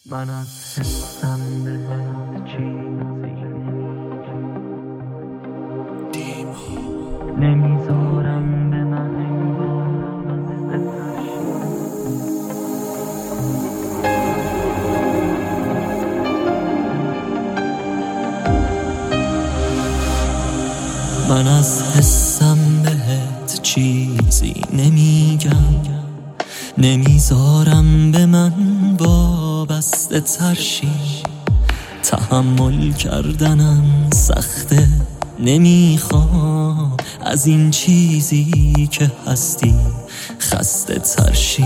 من از حسم بهت چیزی نمیذارم به من من از حسم بهت چیزی نمیگم، نمیذارم به من وابسته ترشی. تحمل کردنم سخته، نمیخوام از این چیزی که هستی خسته ترشی.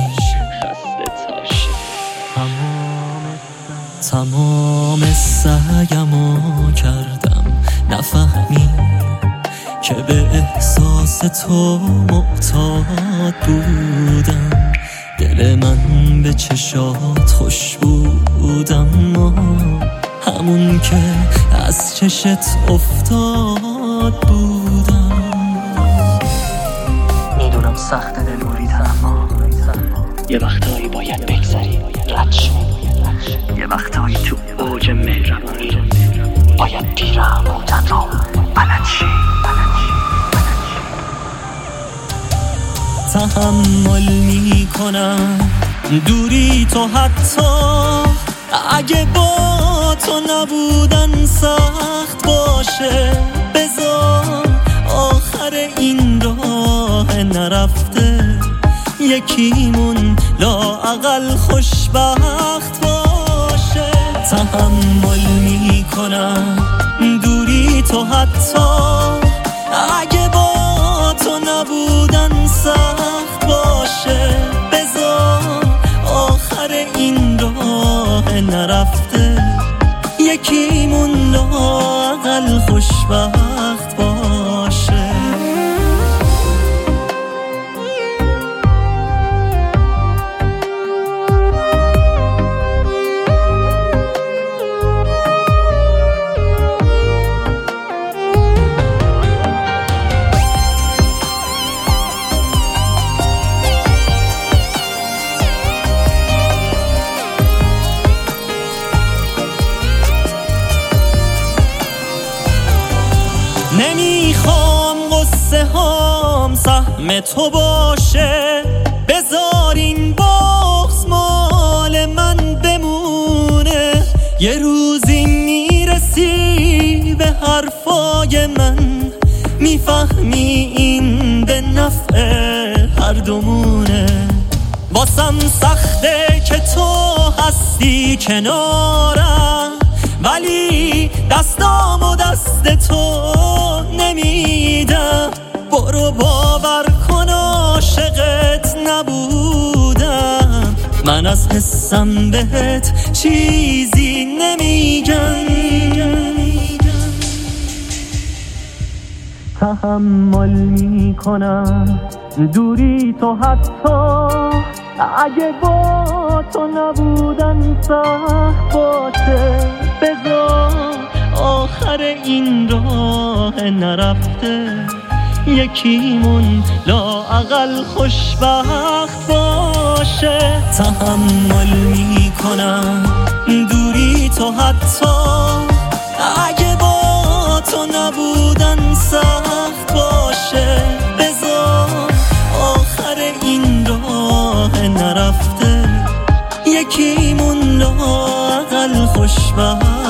تمام سعیمو کردم نفهمی که به احساس تو معتاد بودم. دل من به چشات خوش بودم، همون که از چشت افتاد بودم. میدونم سخت دل بریدن، اما یه وقتایی باید بگذری رد شی. یه وقتایی تو اوج مهربونی باید پیرم بودن رو بلد شی. تحمل میکنم دوری تو، حتی اگه با تو نبودن سخت باشه. بذار آخر این راه نرفته یکیمون لااقل خوشبخت باشه. تحمل میکنم دوری تو، حتی اگه با تو نبودن سخت باشه. بذار آخر این راه نرفته یکیمون لااقل خوشبخت باشه. نمیخوام قصه هام سهم تو باشه. بذار این بغض مال من بمونه. یه روزی میرسی به حرفای من، میفهمی این به نفع هر دومونه. واسم سخته که تو هستی کنارم، ولی دستام و دست تو نمیدم. برو باور کن عاشقت نبودم. من از حسم بهت چیزی نمیگم. تحمل میکنم دوری تو، حتی اگه با تو نبودن سخت باشه. بذار آخر این راه نرفته یکیمون لااقل خوشبخت باشه. تحمل میکنم دوری تو، حتی اگه با تو نبودن سخت باشه. بذار آخر این راه نرفته یکیمون لااقل خوشبخت